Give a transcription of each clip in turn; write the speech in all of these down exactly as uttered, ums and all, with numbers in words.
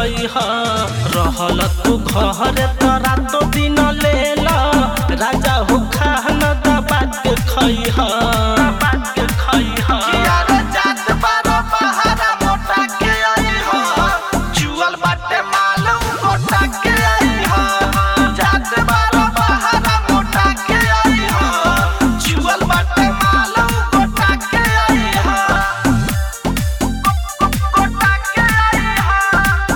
खइहा रहल तू घर तोरा तो दिन लेला राजा हो खाना दबा के खइहा दबा के खइहा यारे जात बारो बहारा मोटा के आई हो जुअल बाटे मालूम मोटा के आई हो जात बारो बहारा मोटा के आई हो जुअल बाटे मालूम मोटा के आई हो मोटा के आई हो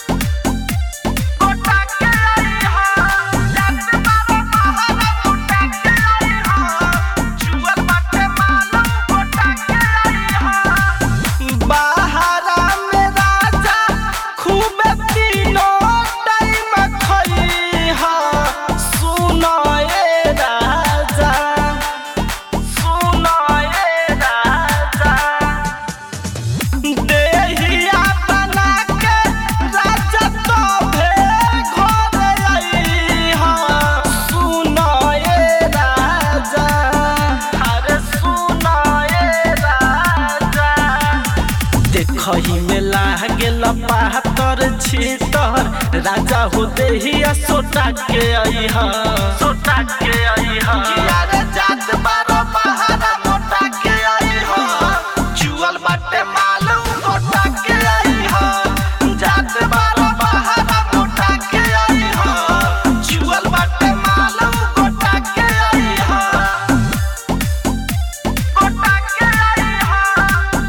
मोटा के आई हो जात बारो बहारा मोटा के आई हो जुअल बाटे मालूम मोटा के आई हो बहारा में राजा खूब तीनों टाइम खइहा सुनो ए राजा सुनो ए राजा देहिया बना के राजा तोभे घर अइहा सुनो ए राजा अरे सुनो ए राजा देखही में लागेल पातर छीतर राजा हो देहिया सोटा के अइहा सोटा के अइहा यारे जात बारो बहारा मोटा के आई हो जुअल बाटे मालूम मोटा के आई हो जात बारो बहारा मोटा के आई हो जुअल बाटे मालूम मोटा के आई हो मोटा के आई हो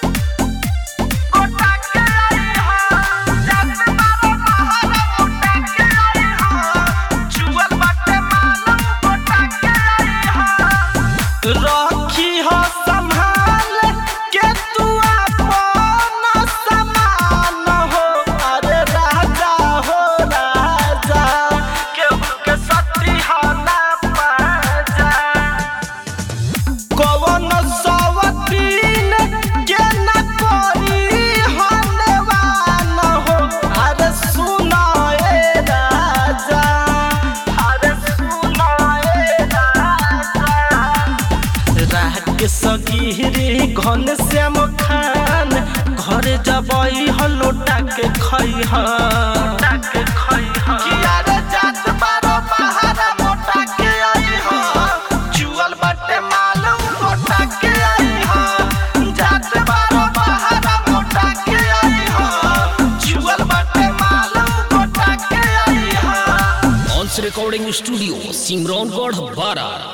मोटा के आई हो जात बारो बहारा मोटा के आई हो जुअल बाटे मालूम मोटा के आई हो रखी हो संभाल के तू अपन समान हो अरे राजा हो राजा केहू के सती हो ना पाजा कौन सवतीन के न कोई हनवान हो अरे सुनो ए राजा अरे सुनो ए राजा राह के सगिरी घन श्याम खान घर जबई हलोटा के खइहा लोटा के खइहा यारे जात बारो बहारा मोटा के आई हो जुअल बाटे मालूम मोटा के आई हो जात बारो बहारा मोटा के आई हो जुअल बाटे मालूम मोटा के आई हो ऑन्स रिकॉर्डिंग स्टूडियो सिमरौनगढ़ बारा।